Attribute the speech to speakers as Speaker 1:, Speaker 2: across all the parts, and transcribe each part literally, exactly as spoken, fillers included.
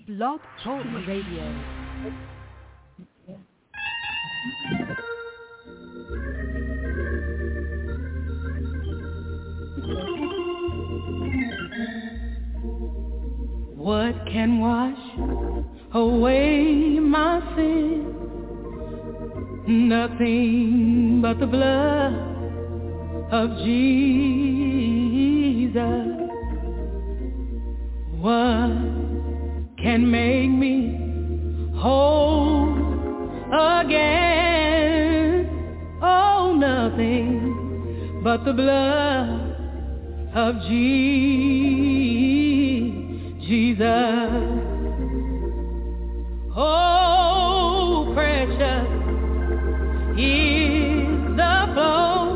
Speaker 1: Blog Talk Radio.
Speaker 2: What can wash away my sin? Nothing but the blood of Jesus. What can make me whole again? Oh, nothing but the blood of Jesus. Oh, precious is the flow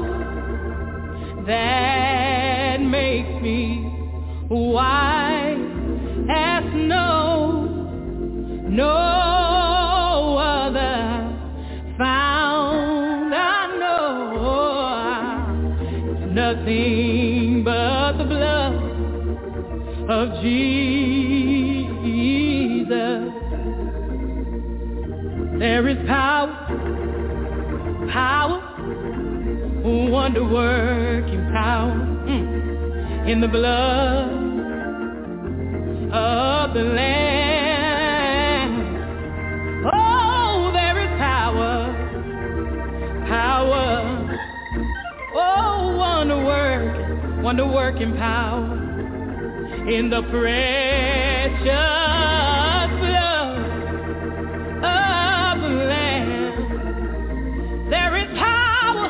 Speaker 2: that makes me white as snow. No other found I know. It's nothing but the blood of Jesus. There is power, power, wonder-working power mm, in the blood of the Lamb. Oh, there is power, power, oh, wonder-working, wonder-working power in the precious blood of the Lamb. There is power,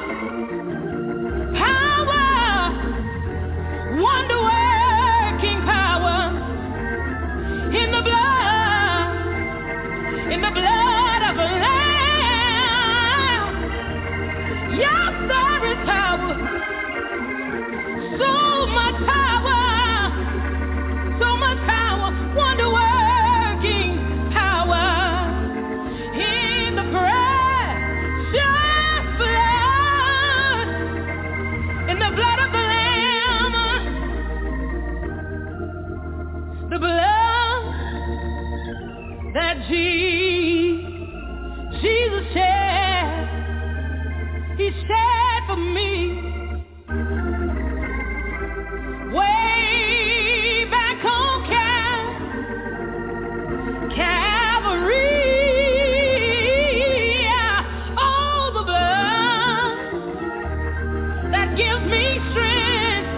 Speaker 2: power, wonder-working power in the blood, in the blood of the Lamb. Yes, there is power, so much power, so much power, wonder-working power in the precious blood, in the blood of the Lamb, the blood that Je- Jesus shed, He shed for me way back on Cal- Calvary. Oh, the blood that gives me strength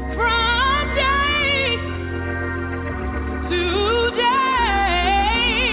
Speaker 2: from day to day.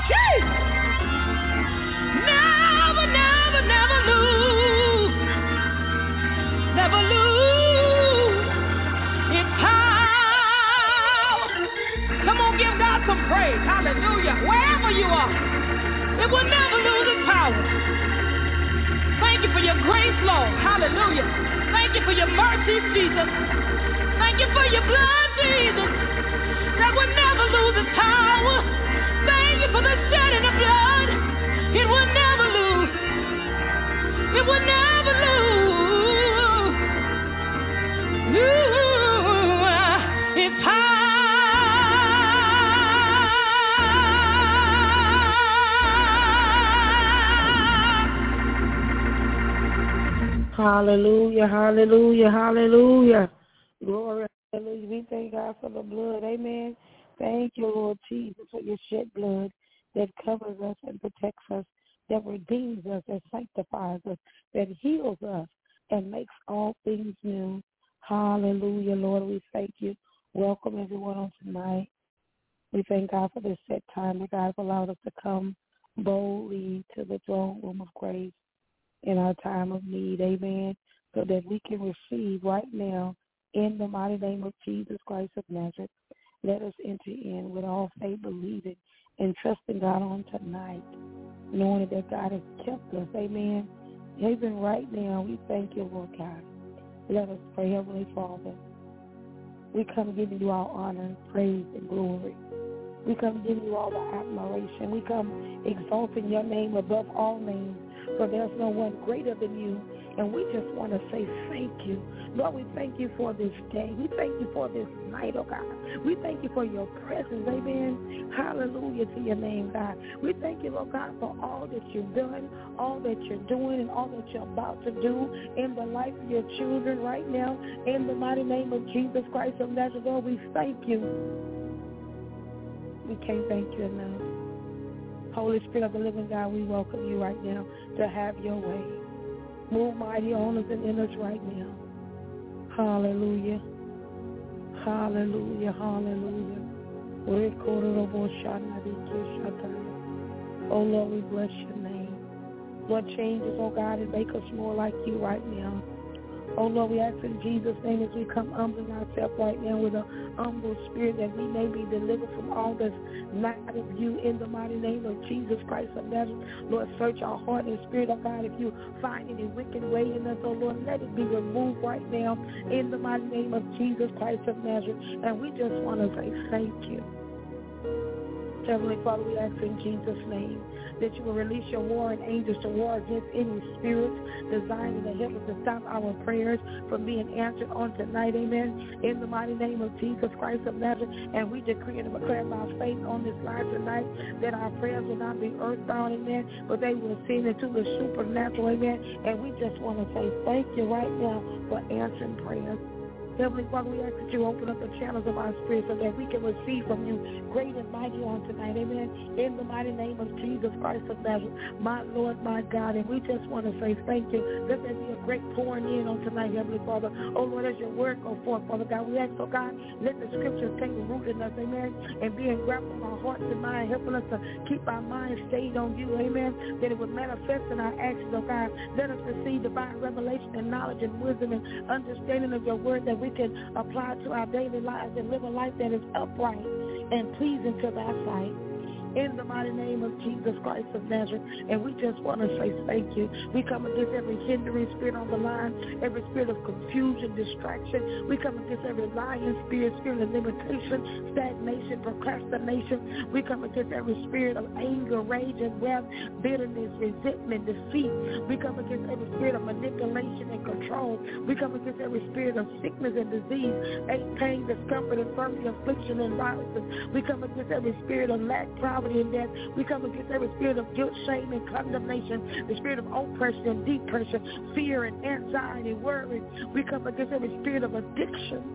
Speaker 2: Gee! Never, never, never lose. Never lose its power. Come on, give God some praise. Hallelujah. Wherever you are, it will never lose its power. Thank you for your grace, Lord. Hallelujah. Thank you for your mercy, Jesus. Thank you for your blood, Jesus, that will never lose its power. Thank you for the shedding of blood. It will never lose. It will never lose. Lose its power.
Speaker 3: Hallelujah, hallelujah, hallelujah. Glory, hallelujah. We thank God for the blood. Amen. Thank you, Lord Jesus, for your shed blood that covers us and protects us, that redeems us, that sanctifies us, that heals us and makes all things new. Hallelujah, Lord. We thank you. Welcome everyone on tonight. We thank God for this set time that God has allowed us to come boldly to the throne room of grace in our time of need, amen, so that we can receive right now in the mighty name of Jesus Christ of Nazareth. Let us enter in with all faith, believing and trusting God on tonight, knowing that God has kept us, amen. Even right now, we thank you, Lord God. Let us pray, Heavenly Father. We come giving you all honor, praise, and glory. We come giving you all the admiration. We come exalting your name above all names, for there's no one greater than you. And we just want to say thank you. Lord, we thank you for this day. We thank you for this night, oh God. We thank you for your presence, amen. Hallelujah to your name, God. We thank you, Lord God, for all that you've done, all that you're doing, and all that you're about to do in the life of your children right now. In the mighty name of Jesus Christ of Nazareth, Lord, we thank you. We can't thank you enough. Holy Spirit of the living God, we welcome you right now to have your way. Move mighty on us and in us right now. Hallelujah. Hallelujah. Hallelujah. Oh, Lord, we bless your name. Lord, change us, oh God, and make us more like you right now. Oh, Lord, we ask in Jesus' name as we come humbling ourselves right now with a humble spirit that we may be delivered from all that's not of you in the mighty name of Jesus Christ of Nazareth. Lord, search our heart and spirit, oh God. If you find any wicked way in us, oh Lord, let it be removed right now in the mighty name of Jesus Christ of Nazareth. And we just want to say thank you. Heavenly Father, we ask in Jesus' name that you will release your warring angels to war against any spirits designed in the heavens to stop our prayers from being answered on tonight, amen, in the mighty name of Jesus Christ of Nazareth. And we decree and declare by faith on this line tonight that our prayers will not be earthbound, amen, but they will ascend into the supernatural, amen. And we just want to say thank you right now for answering prayers. Heavenly Father, we ask that you open up the channels of our spirit so that we can receive from you great and mighty on tonight, amen, in the mighty name of Jesus Christ of Nazareth, my Lord, my God. And we just want to say thank you. Let there be a great pouring in on tonight, Heavenly Father. Oh, Lord, as your word go forth, Father God, we ask, oh God, let the scriptures take root in us, amen, and be engraft on our hearts and minds, helping us to keep our minds stayed on you, amen, that it would manifest in our actions, oh God. Let us receive divine revelation and knowledge and wisdom and understanding of your word that we can apply to our daily lives and live a life that is upright and pleasing to thy sight. In the mighty name of Jesus Christ of Nazareth. And we just want to say thank you. We come against every hindering spirit on the line, every spirit of confusion, distraction. We come against every lying spirit, spirit of limitation, stagnation, procrastination. We come against every spirit of anger, rage, and wrath, bitterness, resentment, defeat. We come against every spirit of manipulation and control. We come against every spirit of sickness and disease, ache, pain, discomfort, infirmity, affliction, and violence. We come against every spirit of lack, poverty, and death. We come against every spirit of guilt, shame, and condemnation, the spirit of oppression and depression, fear and anxiety, worry. We come against every spirit of addiction,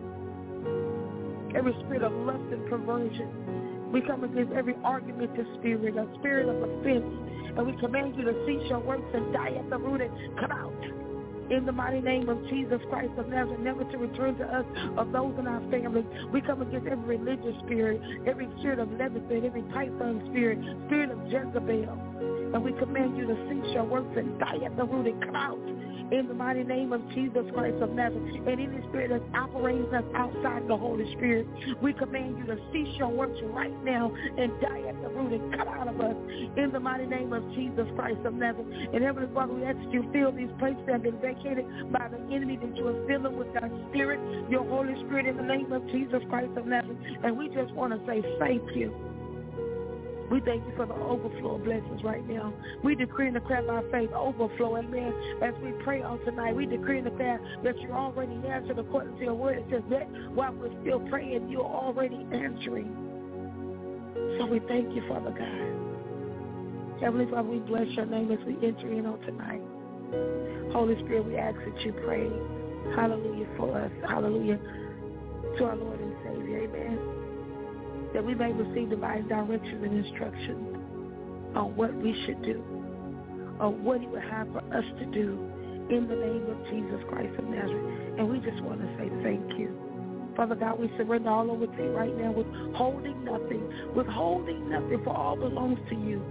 Speaker 3: every spirit of lust and perversion. We come against every argumentative spirit, a spirit of offense, and we command you to cease your works and die at the root and come out. in the mighty name of Jesus Christ of Nazareth, never to return to us of those in our families. We come against every religious spirit, every spirit of Leviathan, every Python spirit, spirit of Jezebel. And we command you to cease your works and die at the root and come out in the mighty name of Jesus Christ of Nazareth. And any spirit that's operating us outside the Holy Spirit, we command you to cease your works right now and die at the root and come out of us in the mighty name of Jesus Christ of Nazareth. And Heavenly Father, we ask that you fill these places that have been vacated by the enemy, that you will fill them with thy spirit, your Holy Spirit, in the name of Jesus Christ of Nazareth. And we just want to say thank you. We thank you for the overflow of blessings right now. We decree and declare by faith overflow, amen. As we pray on tonight, we decree and declare that you're already answered according to your word. It says that while we're still praying, you're already answering. So we thank you, Father God. Heavenly Father, we bless your name as we enter in on tonight. Holy Spirit, we ask that you pray, hallelujah, for us, hallelujah, to our Lord and Savior, amen. That we may receive divine directions and instructions on what we should do, or what he would have for us to do in the name of Jesus Christ of Nazareth. And we just want to say thank you. Father God, we surrender all over to you right now, withholding nothing, withholding nothing, for all belongs to you.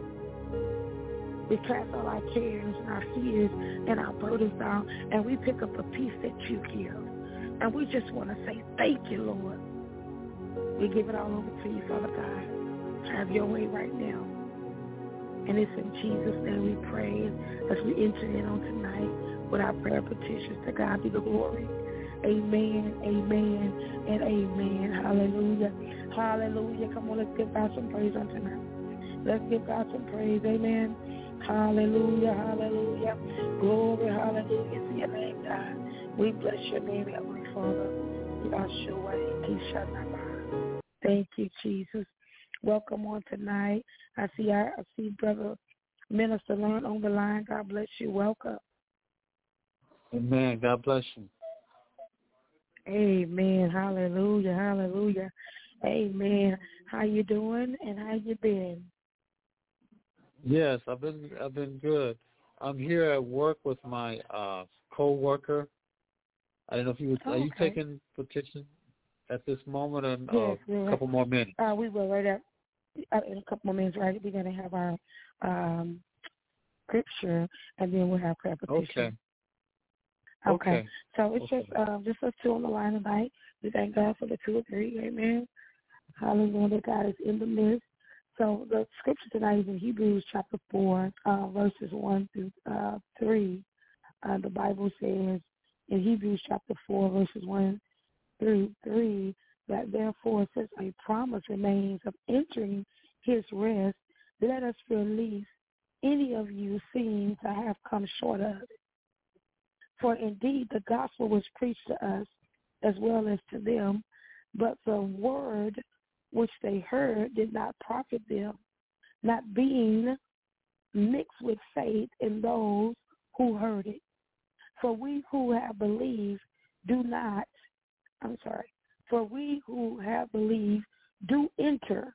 Speaker 3: We cast all our cares and our fears and our burdens down, and we pick up the peace that you give. And we just want to say thank you, Lord. We give it all over to you, Father God. Have your way right now. And it's in Jesus' name we pray as we enter in on tonight with our prayer petitions. To God be the glory. Amen, amen, and amen. Hallelujah. Hallelujah. Come on, let's give God some praise on tonight. Let's give God some praise. Amen. Hallelujah, hallelujah. Glory, hallelujah to your name, God. We bless your name, Heavenly Father. Yahshua, Kishanaba. Thank you, Jesus. Welcome on tonight. I see I, I see Brother Minister Lon on the line. God bless you. Welcome.
Speaker 4: Amen. God bless you.
Speaker 3: Amen. Hallelujah. Hallelujah. Amen. How you doing and how you been?
Speaker 4: Yes, I've been I've been good. I'm here at work with my uh, co-worker. I don't know if you would,
Speaker 3: oh,
Speaker 4: are you
Speaker 3: okay.
Speaker 4: taking petition at this moment or
Speaker 3: yes,
Speaker 4: uh, a couple more minutes?
Speaker 3: Uh, we will right up uh, in a couple more minutes. Right, we're going to have our um, scripture, and then we'll have prayer petition.
Speaker 4: Okay.
Speaker 3: Okay.
Speaker 4: Okay.
Speaker 3: So it's
Speaker 4: okay.
Speaker 3: just um, just us two on the line tonight. We thank God for the two or three. Amen. Hallelujah. God is in the midst. So the scripture tonight is in Hebrews chapter four, uh, verses one through uh, three. Uh, the Bible says in Hebrews chapter four, verses one through three, that therefore, since a promise remains of entering his rest, let us release any of you seem to have come short of it. For indeed the gospel was preached to us as well as to them, but the word which they heard did not profit them, not being mixed with faith in those who heard it. For we who have believed do not, I'm sorry, for we who have believed do enter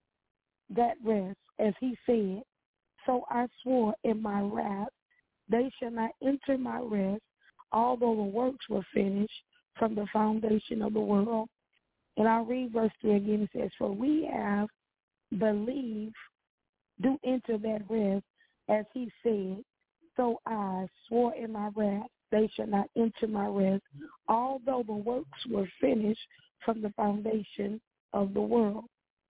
Speaker 3: that rest, as he said, so I swore in my wrath, they shall not enter my rest, although the works were finished from the foundation of the world. And I'll read verse three again. It says, for we have believed, do enter that rest, as he said, so I swore in my wrath, they shall not enter my rest, although the works were finished from the foundation of the world.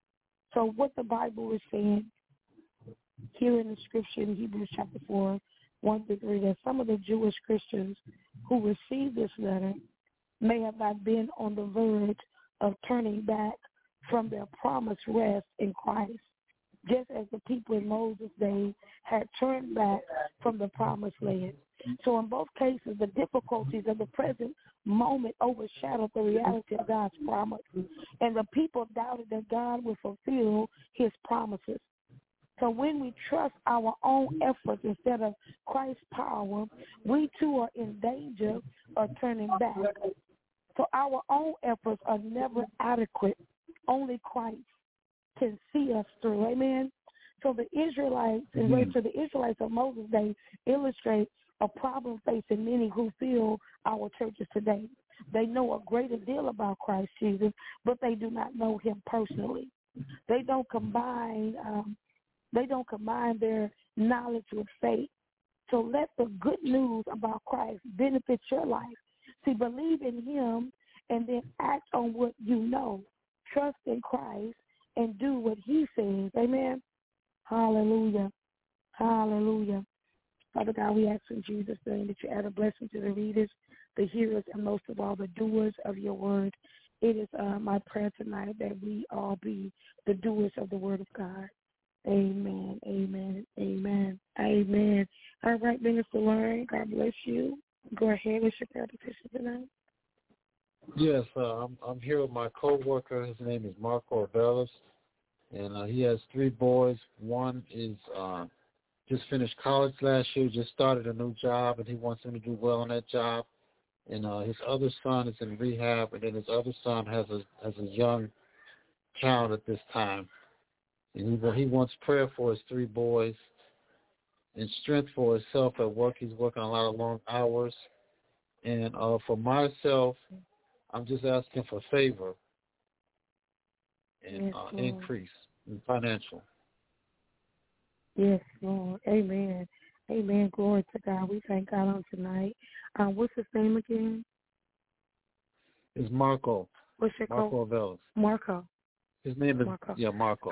Speaker 3: So what the Bible is saying here in the scripture in Hebrews chapter four, one through three, that some of the Jewish Christians who received this letter may have not been on the verge of turning back from their promised rest in Christ, just as the people in Moses' day had turned back from the promised land. So in both cases, the difficulties of the present moment overshadowed the reality of God's promise, and the people doubted that God would fulfill his promises. So when we trust our own efforts instead of Christ's power, we too are in danger of turning back. So our own efforts are never adequate. Only Christ can see us through. Amen. So the Israelites, and mm-hmm. so the Israelites of Moses' day illustrate a problem facing many who fill our churches today. They know a greater deal about Christ Jesus, but they do not know him personally. They don't combine um, they don't combine their knowledge with faith. So let the good news about Christ benefit your life. See, believe in him and then act on what you know. Trust in Christ and do what he says. Amen. Hallelujah. Hallelujah. Father God, we ask in Jesus' name that you add a blessing to the readers, the hearers, and most of all, the doers of your word. It is uh, my prayer tonight that we all be the doers of the word of God. Amen, amen, amen, amen. All right, Minister Lauren, God bless you. Go ahead with your prayer petition tonight.
Speaker 4: Yes, uh, I'm, I'm here with my co-worker. His name is Marco Avelis, and uh, he has three boys. One is uh, just finished college last year, just started a new job, and he wants him to do well on that job. And uh, his other son is in rehab, and then his other son has a has a young child at this time. And he, he wants prayer for his three boys and strength for himself at work. He's working a lot of long hours. And uh, for myself, I'm just asking for favor and
Speaker 3: yes,
Speaker 4: uh, increase in financial.
Speaker 3: Yes, Lord. Amen. Amen. Glory to God. We thank God on tonight. Uh, what's his name again?
Speaker 4: It's Marco.
Speaker 3: What's your
Speaker 4: Marco Avelis.
Speaker 3: Marco.
Speaker 4: His name is,
Speaker 3: Marco.
Speaker 4: yeah, Marco.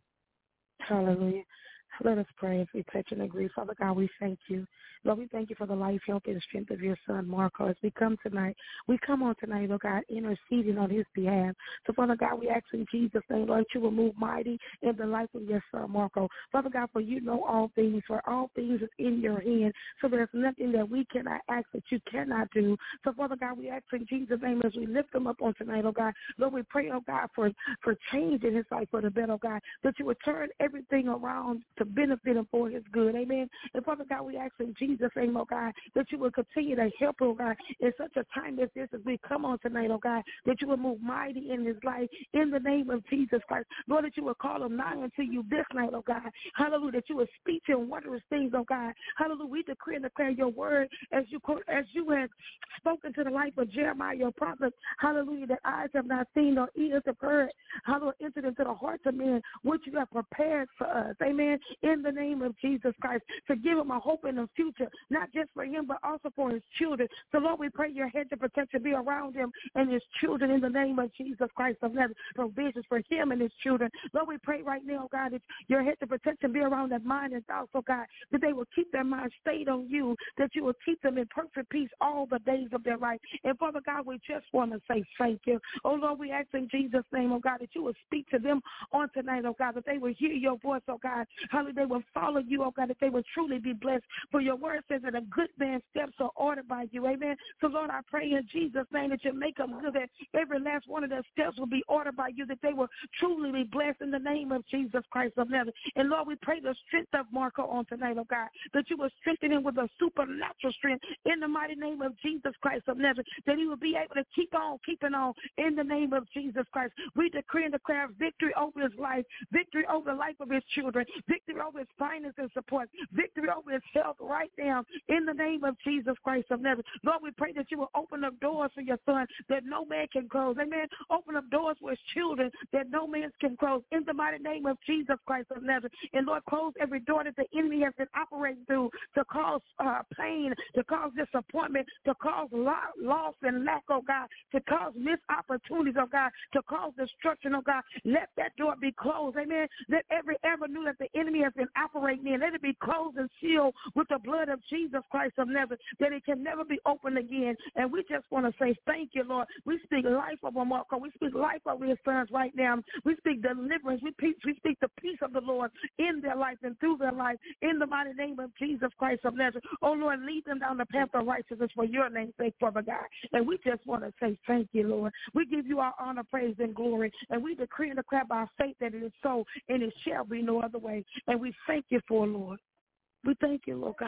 Speaker 3: Hallelujah. Let us pray as we touch and agree. Father God, we thank you. Lord, we thank you for the life, health, and strength of your son, Marco. As we come tonight, we come on tonight, Lord God, interceding on his behalf. So, Father God, we ask in Jesus' name, Lord, you will move mighty in the life of your son, Marco. Father God, for you know all things, for all things is in your hand. So there's nothing that we cannot ask that you cannot do. So, Father God, we ask in Jesus' name as we lift him up on tonight, oh God. Lord, we pray, oh God, for, for change in his life for the better, oh God, that you would turn everything around to benefit him for his good. Amen. And Father God, we ask in Jesus' name, oh God, that you will continue to help, oh God, in such a time as this as we come on tonight, oh God, that you will move mighty in his life in the name of Jesus Christ. Lord, that you will call him nigh unto you this night, oh God. Hallelujah. That you will speak to him wondrous things, oh God. Hallelujah. We decree and declare your word as you as you have spoken to the life of Jeremiah, your prophet. Hallelujah. That eyes have not seen nor ears have heard. Hallelujah. Entered into the hearts of men, which you have prepared for us. Amen. In the name of Jesus Christ, to give him a hope in the future, not just for him, but also for his children. So, Lord, we pray your hedge of protection be around him and his children in the name of Jesus Christ of Nazareth. Provisions for him and his children. Lord, we pray right now, God, that your hedge of protection be around their mind and thoughts, oh God, that they will keep their mind stayed on you, that you will keep them in perfect peace all the days of their life. And, Father God, we just want to say thank you. Oh, Lord, we ask in Jesus' name, oh God, that you will speak to them on tonight, oh God, that they will hear your voice, oh God. Hallelujah, they will follow you, oh God, that they will truly be blessed. For your word says that a good man's steps are ordered by you. Amen. So, Lord, I pray in Jesus' name that you make them good, that every last one of their steps will be ordered by you, that they will truly be blessed in the name of Jesus Christ of Nazareth. And, Lord, we pray the strength of Marco on tonight, oh God, that you will strengthen him with a supernatural strength in the mighty name of Jesus Christ of Nazareth, that he will be able to keep on keeping on in the name of Jesus Christ. We decree and declare victory over his life, victory over the life of his children, victory over his finances and support, victory over his health right now in the name of Jesus Christ of Nazareth. Lord, we pray that you will open up doors for your son that no man can close. Amen. Open up doors for his children that no man can close in the mighty name of Jesus Christ of Nazareth. And Lord, close every door that the enemy has been operating through to cause uh, pain, to cause disappointment, to cause lo- loss and lack, oh God, to cause missed opportunities, oh God, to cause destruction, oh God. Let that door be closed. Amen. Let every avenue that the enemy has been operating in, let it be closed and sealed with the blood of Jesus Christ of Nazareth, that it can never be opened again. And we just want to say thank you, Lord. We speak life over Marco. We speak life over his sons right now. We speak deliverance. We, peace, we speak the peace of the Lord in their life and through their life in the mighty name of Jesus Christ of Nazareth. Oh, Lord, lead them down the path of righteousness for your name's sake, Father God. And we just want to say thank you, Lord. We give you our honor, praise, and glory. And we decree and declare by faith that it is so, and it shall be no other way. And we thank you for, Lord. We thank you, Lord God.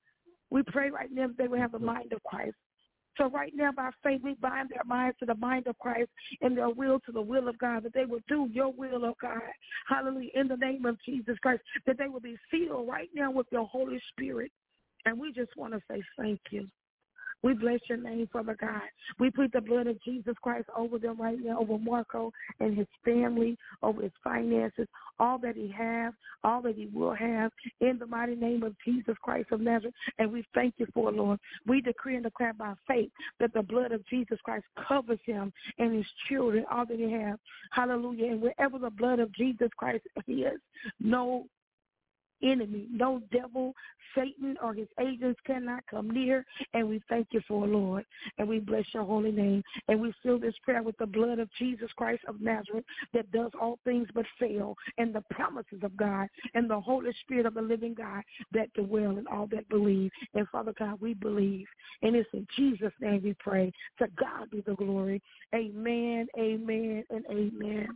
Speaker 3: We pray right now that they will have the mind of Christ. So right now, by faith, we bind their minds to the mind of Christ and their will to the will of God, that they will do your will, oh God. Hallelujah. In the name of Jesus Christ, that they will be filled right now with your Holy Spirit. And we just want to say thank you. We bless your name, Father God. We put the blood of Jesus Christ over them right now, over Marco and his family, over his finances, all that he has, all that he will have, in the mighty name of Jesus Christ of Nazareth. And we thank you for it, Lord. We decree and declare by faith that the blood of Jesus Christ covers him and his children, all that he has. Hallelujah. And wherever the blood of Jesus Christ is, no enemy, no devil, Satan, or his agents cannot come near. And we thank you for it, Lord. And we bless your holy name. And we seal this prayer with the blood of Jesus Christ of Nazareth that does all things but fail, and the promises of God and the Holy Spirit of the living God that dwell in all that believe. And Father God, we believe. And it's in Jesus' name we pray. To God be the glory. Amen, amen, and amen.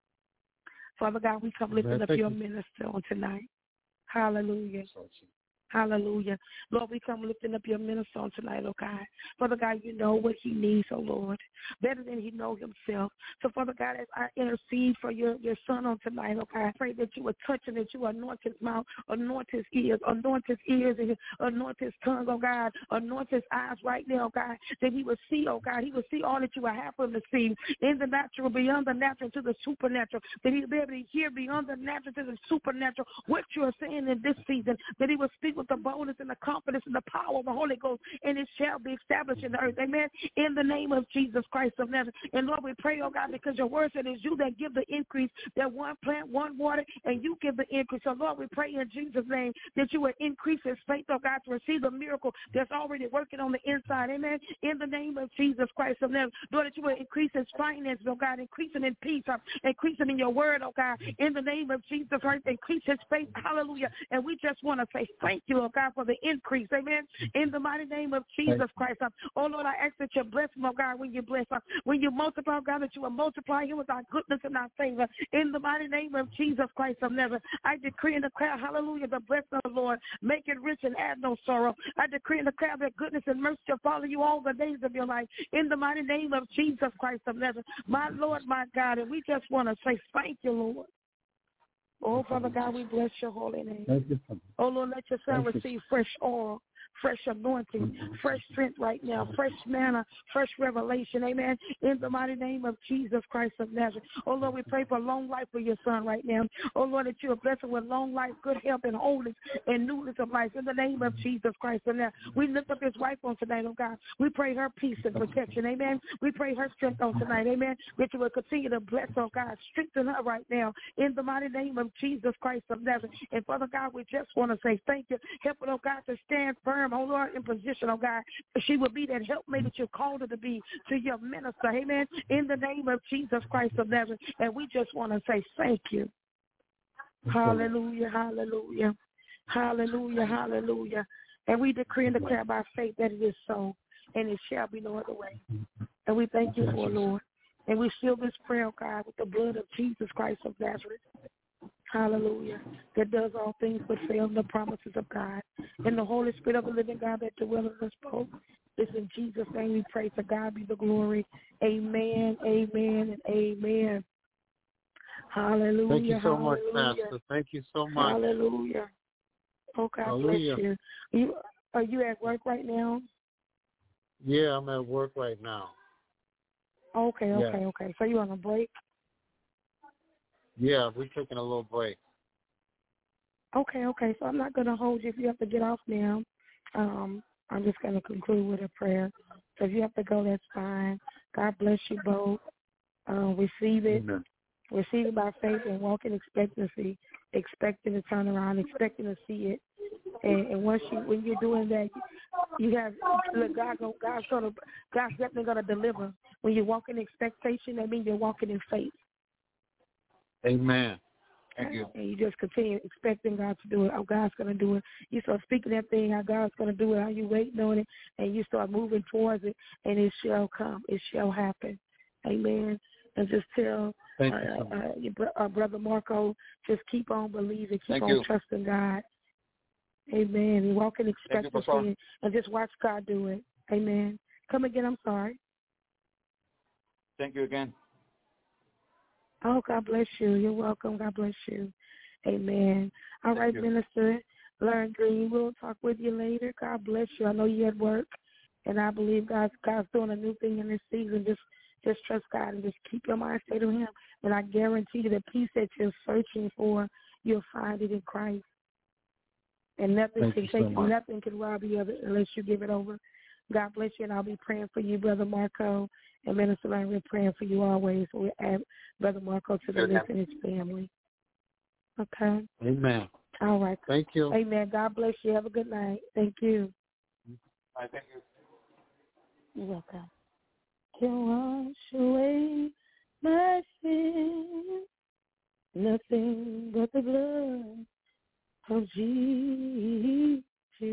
Speaker 3: Father God, we come lifting up your minister on tonight. Hallelujah. Hallelujah. Lord, we come lifting up your minister on tonight, oh God. Father God, you know what he needs, oh Lord, better than he knows himself. So, Father God, as I intercede for your, your son on tonight, oh God, I pray that you would touch him, that you would anoint his mouth, anoint his ears, anoint his ears, and anoint his tongue, oh God, anoint his eyes right now, oh God, that he would see, oh God, he would see all that you would have for him to see in the natural, beyond the natural to the supernatural, that he would be able to hear beyond the natural to the supernatural what you are saying in this season, that he would speak with the boldness and the confidence and the power of the Holy Ghost, and it shall be established in the earth. Amen. In the name of Jesus Christ of Nazareth. And Lord, we pray, oh God, because your word said it's you that give the increase, that one plant, one water, and you give the increase. So Lord, we pray in Jesus' name that you will increase his faith, oh God, to receive the miracle that's already working on the inside. Amen. In the name of Jesus Christ of Nazareth. Lord, that you will increase his finances, oh God, increase him in peace, uh, increase him in your word, oh God. In the name of Jesus Christ, increase his faith. Hallelujah. And we just want to say thank you, oh God, for the increase. Amen. In the mighty name of Jesus Christ. Oh, Lord, I ask that you bless him, oh God, when you bless him. When you multiply, oh God, that you will multiply him with our goodness and our favor. In the mighty name of Jesus Christ of Nazareth, I decree and declare, hallelujah, the blessing of the Lord. Make it rich and add no sorrow. I decree and declare that goodness and mercy shall follow you all the days of your life. In the mighty name of Jesus Christ of Nazareth, my Lord, my God, and we just want to say thank you, Lord. Oh, Father God, we bless your holy name. Oh, Lord, let your son receive fresh oil, fresh anointing, fresh strength right now, fresh manna, fresh revelation. Amen. In the mighty name of Jesus Christ of Nazareth. Oh, Lord, we pray for long life for your son right now. Oh, Lord, that you are blessed with long life, good health, and wholeness and newness of life. In the name of Jesus Christ of Nazareth. We lift up his wife on tonight, oh God. We pray her peace and protection. Amen. We pray her strength on tonight. Amen. That you will continue to bless, oh God. Strengthen her right now. In the mighty name of Jesus Christ of Nazareth. And Father God, we just want to say thank you. Help her, oh God, to stand firm, oh Lord, in position, oh God. She will be that helpmate that you called her to be to your minister. Amen. In the name of Jesus Christ of Nazareth. And we just want to say thank you. Hallelujah, hallelujah, hallelujah, hallelujah. And we decree and declare by faith that it is so, and it shall be no other way. And we thank you for it, Lord. And we seal this prayer, oh God, with the blood of Jesus Christ of Nazareth. Hallelujah. That does all things but fail in the promises of God. And the Holy Spirit of the living God that dwells in us both. It's in Jesus' name we pray. To God be the glory. Amen, amen, and amen. Hallelujah.
Speaker 4: Thank you so
Speaker 3: hallelujah.
Speaker 4: much, Pastor. Thank you so much.
Speaker 3: Hallelujah. Oh, God
Speaker 4: Hallelujah.
Speaker 3: bless you. Are you. Are you at work right now?
Speaker 4: Yeah, I'm at work right now.
Speaker 3: Okay, okay,
Speaker 4: Yeah.
Speaker 3: okay. So you on a break?
Speaker 4: Yeah, we're taking a little break.
Speaker 3: Okay, okay. So I'm not going to hold you if you have to get off now. Um, I'm just going to conclude with a prayer. So if you have to go, that's fine. God bless you both. Uh, receive it.
Speaker 4: Amen.
Speaker 3: Receive it by faith and walk in expectancy, expecting to turn around, expecting to see it. And, and once you, when you're doing that, you have look, God. God's gonna, God's definitely gonna deliver. When you walk in expectation, that means you're walking in faith.
Speaker 4: Amen. Thank you.
Speaker 3: And you just continue expecting God to do it. How God's going to do it. You start speaking that thing, how God's going to do it, how you waiting on it, and you start moving towards it, and it shall come. It shall happen. Amen. And just tell uh, uh, your bro- uh, Brother Marco, just keep on believing, keep
Speaker 5: Thank
Speaker 3: on
Speaker 5: you.
Speaker 3: trusting God. Amen. And walk in expectancy and, and just watch God do it. Amen. Come again, I'm sorry.
Speaker 5: Thank you again.
Speaker 3: Oh, God bless you. You're welcome. God bless you. Amen. All
Speaker 5: Thank
Speaker 3: right,
Speaker 5: you.
Speaker 3: Minister. Learn Green. We'll talk with you later. God bless you. I know you're at work, and I believe God's, God's doing a new thing in this season. Just just trust God and just keep your mind stayed on him. And I guarantee you the peace that you're searching for, you'll find it in Christ. And nothing
Speaker 4: Thank
Speaker 3: can
Speaker 4: you
Speaker 3: take
Speaker 4: so much.
Speaker 3: nothing can rob you of it unless you give it over. God bless you, and I'll be praying for you, Brother Marco, and Minister Lane. We're praying for you always. We'll add Brother Marco to the
Speaker 5: Okay.
Speaker 3: list and his family. Okay?
Speaker 4: Amen.
Speaker 3: All right.
Speaker 4: Thank you.
Speaker 3: Amen. God bless you. Have a good night. Thank you.
Speaker 5: I thank you.
Speaker 3: You're welcome. Can wash away my sin, nothing but the blood of Jesus.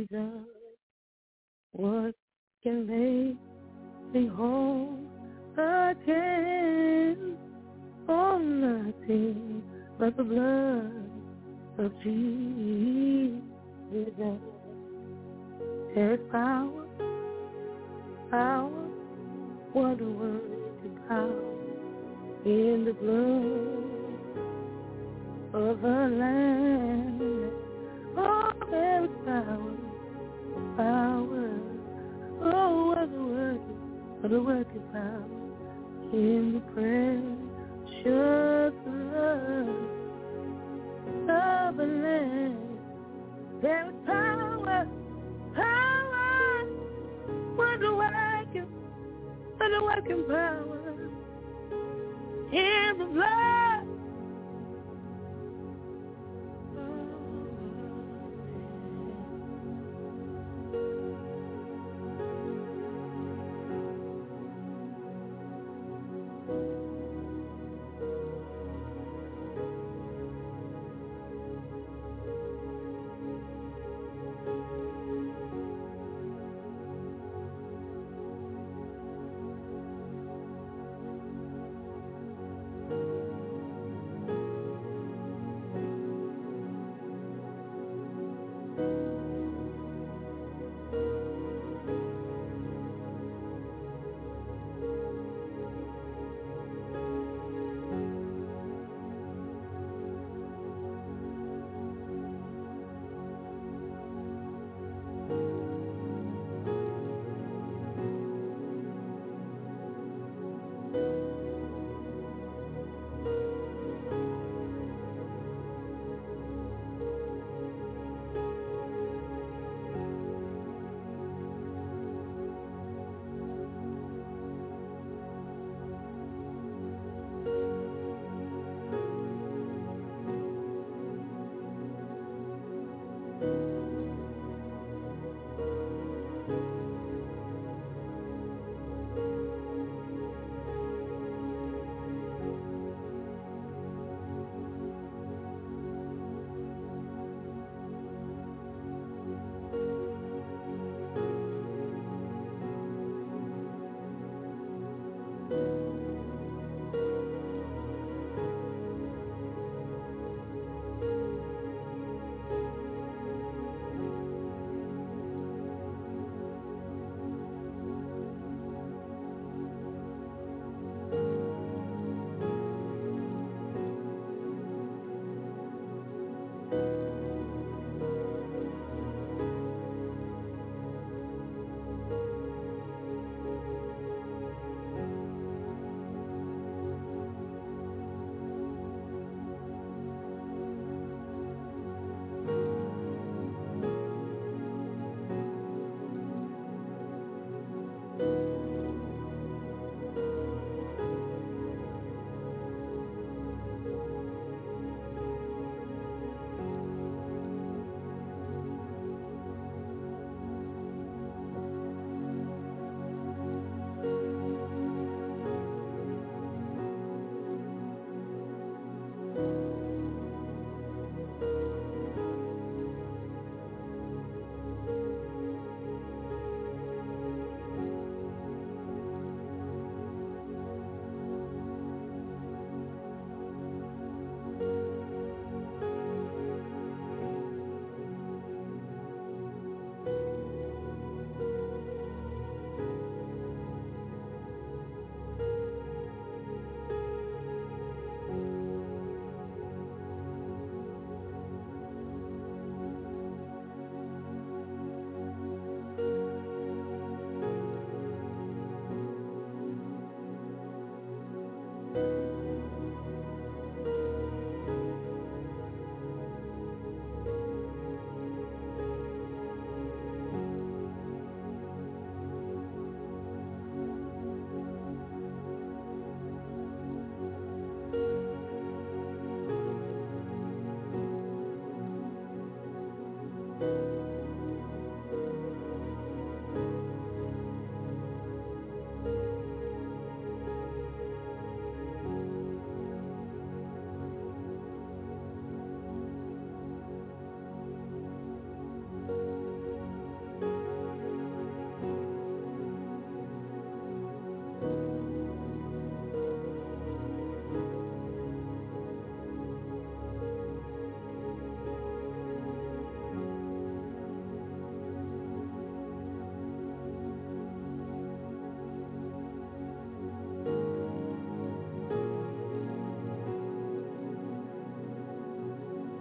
Speaker 3: What can make me whole again? Oh, nothing but the blood of Jesus. There's power, power, wonder working power in the blood of the Lamb. Oh, there's power, power, oh, wonder working, wonder working power in the precious blood of the Lamb. There's power, power, wonder working, wonder working power in the blood.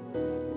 Speaker 3: Amen.